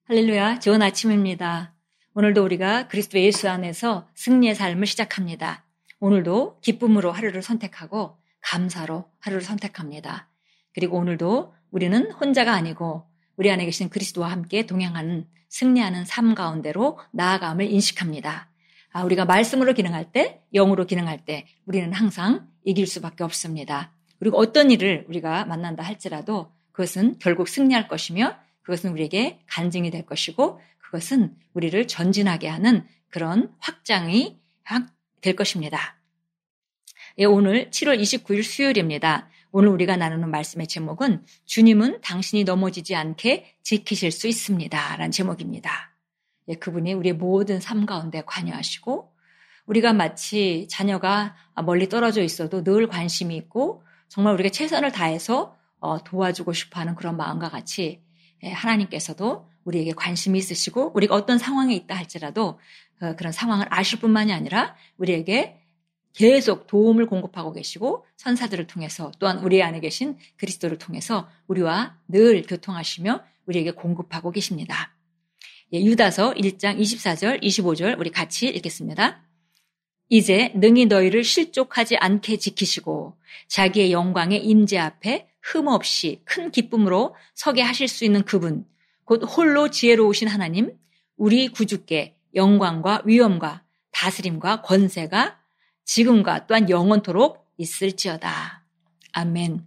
할렐루야, 좋은 아침입니다. 오늘도 우리가 그리스도 예수 안에서 승리의 삶을 시작합니다. 오늘도 기쁨으로 하루를 선택하고 감사로 하루를 선택합니다. 그리고 오늘도 우리는 혼자가 아니고 우리 안에 계신 그리스도와 함께 동행하는 승리하는 삶 가운데로 나아감을 인식합니다. 우리가 말씀으로 기능할 때, 영으로 기능할 때 우리는 항상 이길 수밖에 없습니다. 그리고 어떤 일을 우리가 만난다 할지라도 그것은 결국 승리할 것이며 그것은 우리에게 간증이 될 것이고 그것은 우리를 전진하게 하는 그런 확장이 될 것입니다. 오늘 7월 29일 수요일입니다. 오늘 우리가 나누는 말씀의 제목은 주님은 당신이 넘어지지 않게 지키실 수 있습니다. 라는 제목입니다. 그분이 우리의 모든 삶 가운데 관여하시고 우리가 마치 자녀가 멀리 떨어져 있어도 늘 관심이 있고 정말 우리가 최선을 다해서 도와주고 싶어하는 그런 마음과 같이 하나님께서도 우리에게 관심이 있으시고 우리가 어떤 상황에 있다 할지라도 그런 상황을 아실 뿐만이 아니라 우리에게 계속 도움을 공급하고 계시고 선사들을 통해서 또한 우리 안에 계신 그리스도를 통해서 우리와 늘 교통하시며 우리에게 공급하고 계십니다. 유다서 1장 24절 25절 우리 같이 읽겠습니다. 이제 능히 너희를 실족하지 않게 지키시고 자기의 영광의 임재 앞에 흠없이 큰 기쁨으로 서게 하실 수 있는 그분, 곧 홀로 지혜로우신 하나님, 우리 구주께 영광과 위엄과 다스림과 권세가 지금과 또한 영원토록 있을지어다. 아멘.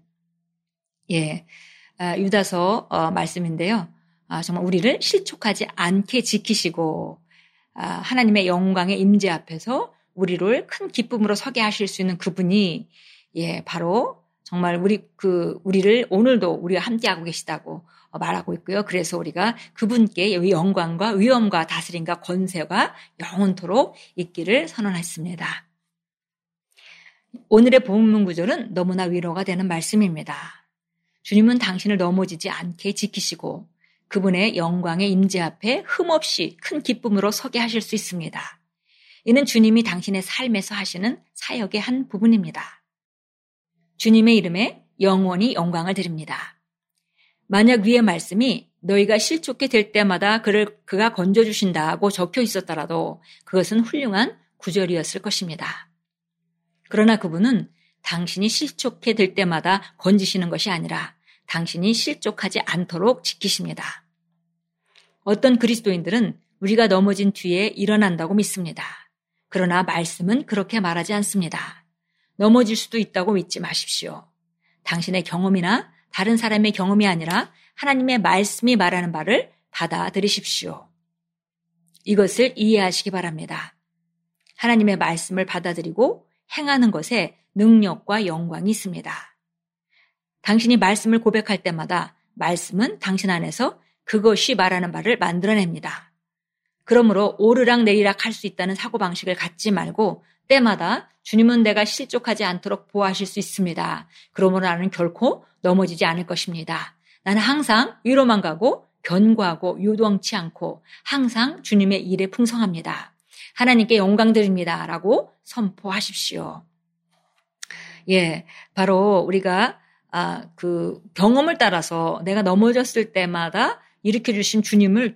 유다서 말씀인데요. 정말 우리를 실족하지 않게 지키시고 하나님의 영광의 임재 앞에서 우리를 큰 기쁨으로 서게 하실 수 있는 그분이 바로 정말 우리를 오늘도 우리와 함께하고 계시다고 말하고 있고요. 그래서 우리가 그분께 영광과 위엄과 다스림과 권세가 영원토록 있기를 선언했습니다. 오늘의 본문 구절은 너무나 위로가 되는 말씀입니다. 주님은 당신을 넘어지지 않게 지키시고 그분의 영광의 임재 앞에 흠없이 큰 기쁨으로 서게 하실 수 있습니다. 이는 주님이 당신의 삶에서 하시는 사역의 한 부분입니다. 주님의 이름에 영원히 영광을 드립니다. 만약 위의 말씀이 너희가 실족게 될 때마다 그가 건져주신다고 적혀 있었더라도 그것은 훌륭한 구절이었을 것입니다. 그러나 그분은 당신이 실족게 될 때마다 건지시는 것이 아니라 당신이 실족하지 않도록 지키십니다. 어떤 그리스도인들은 우리가 넘어진 뒤에 일어난다고 믿습니다. 그러나 말씀은 그렇게 말하지 않습니다. 넘어질 수도 있다고 믿지 마십시오. 당신의 경험이나 다른 사람의 경험이 아니라 하나님의 말씀이 말하는 바를 받아들이십시오. 이것을 이해하시기 바랍니다. 하나님의 말씀을 받아들이고 행하는 것에 능력과 영광이 있습니다. 당신이 말씀을 고백할 때마다 말씀은 당신 안에서 그것이 말하는 바를 만들어냅니다. 그러므로 오르락 내리락 할 수 있다는 사고방식을 갖지 말고 때마다 주님은 내가 실족하지 않도록 보호하실 수 있습니다. 그러므로 나는 결코 넘어지지 않을 것입니다. 나는 항상 위로만 가고 견고하고 요동치 않고 항상 주님의 일에 풍성합니다. 하나님께 영광 드립니다. 라고 선포하십시오. 바로 우리가 그 경험을 따라서 내가 넘어졌을 때마다 일으켜주신 주님을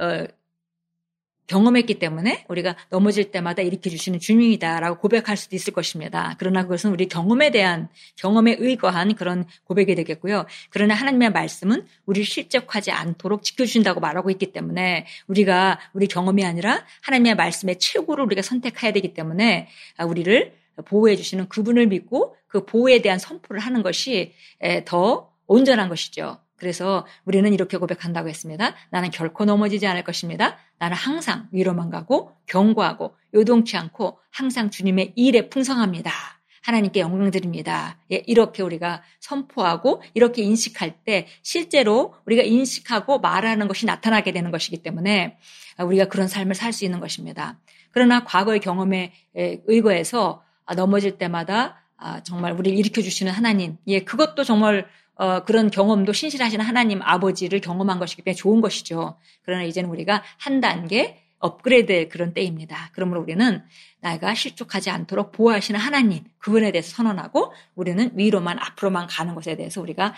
경험했기 때문에 우리가 넘어질 때마다 일으켜주시는 주님이다라고 고백할 수도 있을 것입니다. 그러나 그것은 우리 경험에 의거한 그런 고백이 되겠고요. 그러나 하나님의 말씀은 우리를 실족하지 않도록 지켜주신다고 말하고 있기 때문에 우리가 우리 경험이 아니라 하나님의 말씀의 최고를 우리가 선택해야 되기 때문에 우리를 보호해 주시는 그분을 믿고 그 보호에 대한 선포를 하는 것이 더 온전한 것이죠. 그래서 우리는 이렇게 고백한다고 했습니다. 나는 결코 넘어지지 않을 것입니다. 나는 항상 위로만 가고 견고하고 요동치 않고 항상 주님의 일에 풍성합니다. 하나님께 영광 드립니다. 이렇게 우리가 선포하고 이렇게 인식할 때 실제로 우리가 인식하고 말하는 것이 나타나게 되는 것이기 때문에 우리가 그런 삶을 살 수 있는 것입니다. 그러나 과거의 경험에 의거해서 넘어질 때마다 정말 우리를 일으켜주시는 하나님, 그것도 정말 그런 경험도 신실하신 하나님 아버지를 경험한 것이기 때문에 좋은 것이죠. 그러나 이제는 우리가 한 단계 업그레이드의 그런 때입니다. 그러므로 우리는 나가 실족하지 않도록 보호하시는 하나님, 그분에 대해서 선언하고 우리는 위로만 앞으로만 가는 것에 대해서 우리가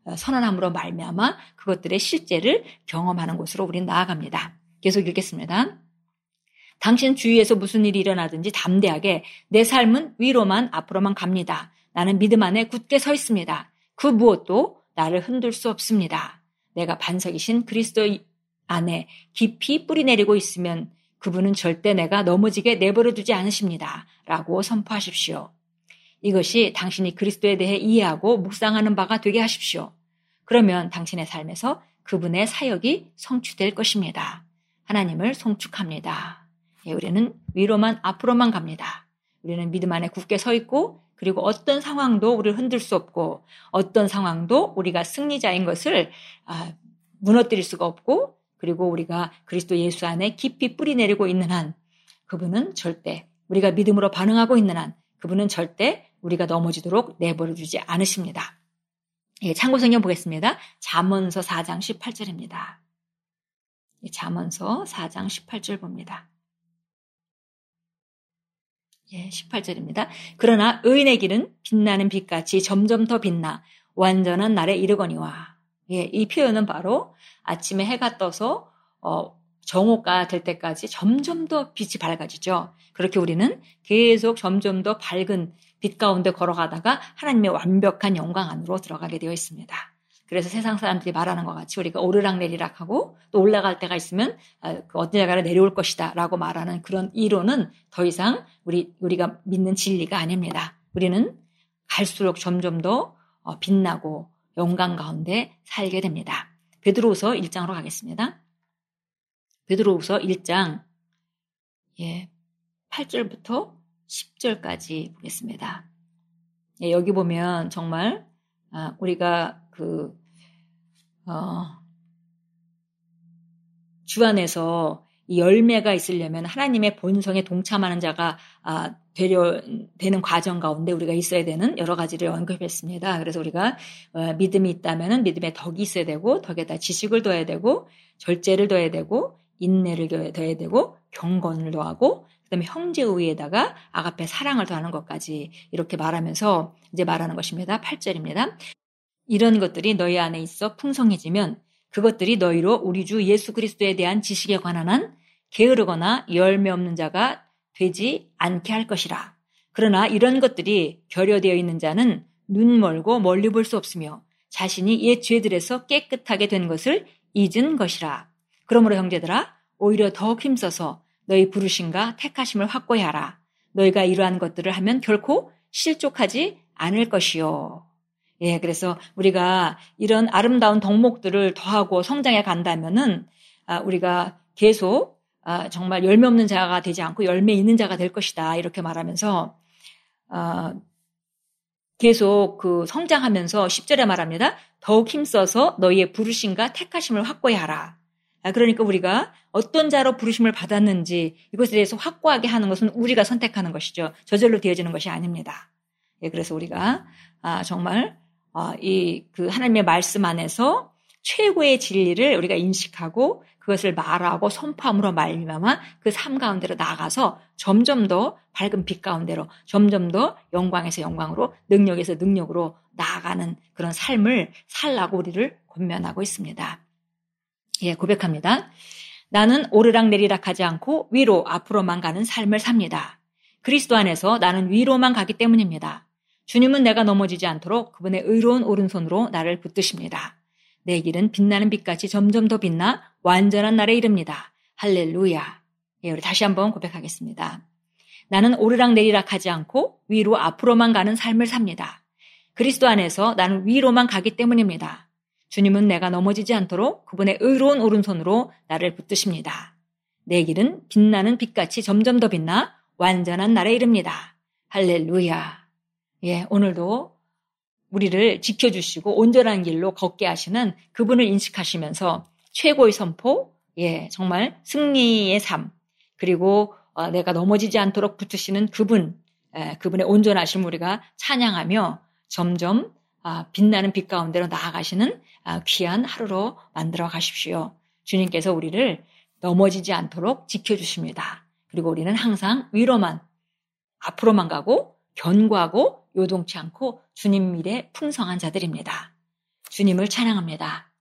선언함으로 말미암아 그것들의 실제를 경험하는 곳으로 우리는 나아갑니다. 계속 읽겠습니다. 당신 주위에서 무슨 일이 일어나든지 담대하게 내 삶은 위로만 앞으로만 갑니다. 나는 믿음 안에 굳게 서 있습니다. 그 무엇도 나를 흔들 수 없습니다. 내가 반석이신 그리스도 안에 깊이 뿌리내리고 있으면 그분은 절대 내가 넘어지게 내버려 두지 않으십니다. 라고 선포하십시오. 이것이 당신이 그리스도에 대해 이해하고 묵상하는 바가 되게 하십시오. 그러면 당신의 삶에서 그분의 사역이 성취될 것입니다. 하나님을 송축합니다. 우리는 위로만 앞으로만 갑니다. 우리는 믿음 안에 굳게 서 있고 그리고 어떤 상황도 우리를 흔들 수 없고 어떤 상황도 우리가 승리자인 것을 무너뜨릴 수가 없고 그리고 우리가 그리스도 예수 안에 깊이 뿌리내리고 있는 한 그분은 절대 우리가 믿음으로 반응하고 있는 한 그분은 절대 우리가 넘어지도록 내버려두지 않으십니다. 참고성경 보겠습니다. 잠언서 4장 18절입니다. 잠언서 4장 18절 봅니다. 18절입니다. 그러나 의인의 길은 빛나는 빛같이 점점 더 빛나 완전한 날에 이르거니와. 이 표현은 바로 아침에 해가 떠서 정오가 될 때까지 점점 더 빛이 밝아지죠. 그렇게 우리는 계속 점점 더 밝은 빛 가운데 걸어가다가 하나님의 완벽한 영광 안으로 들어가게 되어 있습니다. 그래서 세상 사람들이 말하는 것 같이 우리가 오르락내리락 하고 또 올라갈 때가 있으면 그 어떤 자가를 내려올 것이다 라고 말하는 그런 이론은 더 이상 우리가 믿는 진리가 아닙니다. 우리는 갈수록 점점 더 빛나고 영광 가운데 살게 됩니다. 베드로후서 1장으로 가겠습니다. 베드로후서 1장 8절부터 10절까지 보겠습니다. 여기 보면 정말 우리가 주 안에서 이 열매가 있으려면 하나님의 본성에 동참하는 자가 되는 과정 가운데 우리가 있어야 되는 여러 가지를 언급했습니다. 그래서 우리가 믿음이 있다면 믿음에 덕이 있어야 되고 덕에다 지식을 더해야 되고 절제를 더해야 되고 인내를 더해야 되고 경건을 더하고 그다음에 형제 우위에다가 아가페 사랑을 더하는 것까지 이렇게 말하면서 이제 말하는 것입니다. 8절입니다. 이런 것들이 너희 안에 있어 풍성해지면 그것들이 너희로 우리 주 예수 그리스도에 대한 지식에 관한 한 게으르거나 열매 없는 자가 되지 않게 할 것이라. 그러나 이런 것들이 결여되어 있는 자는 눈 멀고 멀리 볼 수 없으며 자신이 옛 죄들에서 깨끗하게 된 것을 잊은 것이라. 그러므로 형제들아 오히려 더욱 힘써서 너희 부르심과 택하심을 확고히 하라. 너희가 이러한 것들을 하면 결코 실족하지 않을 것이요. 그래서 우리가 이런 아름다운 덕목들을 더하고 성장해 간다면은 우리가 계속 정말 열매 없는 자가 되지 않고 열매 있는 자가 될 것이다. 이렇게 말하면서 계속 성장하면서 10절에 말합니다. 더욱 힘써서 너희의 부르심과 택하심을 확고히 하라. 그러니까 우리가 어떤 자로 부르심을 받았는지 이것에 대해서 확고하게 하는 것은 우리가 선택하는 것이죠. 저절로 되어지는 것이 아닙니다. 그래서 우리가 정말 하나님의 말씀 안에서 최고의 진리를 우리가 인식하고 그것을 말하고 선포함으로 말미암아 그 삶 가운데로 나아가서 점점 더 밝은 빛 가운데로 점점 더 영광에서 영광으로 능력에서 능력으로 나아가는 그런 삶을 살라고 우리를 권면하고 있습니다. 고백합니다. 나는 오르락내리락 하지 않고 위로 앞으로만 가는 삶을 삽니다. 그리스도 안에서 나는 위로만 가기 때문입니다. 주님은 내가 넘어지지 않도록 그분의 의로운 오른손으로 나를 붙드십니다. 내 길은 빛나는 빛같이 점점 더 빛나 완전한 날에 이릅니다. 할렐루야. 우리 다시 한번 고백하겠습니다. 나는 오르락내리락 하지 않고 위로 앞으로만 가는 삶을 삽니다. 그리스도 안에서 나는 위로만 가기 때문입니다. 주님은 내가 넘어지지 않도록 그분의 의로운 오른손으로 나를 붙드십니다. 내 길은 빛나는 빛같이 점점 더 빛나 완전한 날에 이릅니다. 할렐루야. 오늘도 우리를 지켜주시고 온전한 길로 걷게 하시는 그분을 인식하시면서 최고의 선포, 정말 승리의 삶, 그리고 내가 넘어지지 않도록 붙으시는 그분의 온전하심 우리가 찬양하며 점점 빛나는 빛 가운데로 나아가시는 귀한 하루로 만들어 가십시오. 주님께서 우리를 넘어지지 않도록 지켜주십니다. 그리고 우리는 항상 위로만, 앞으로만 가고 견고하고 요동치 않고 주님 미래 풍성한 자들입니다. 주님을 찬양합니다.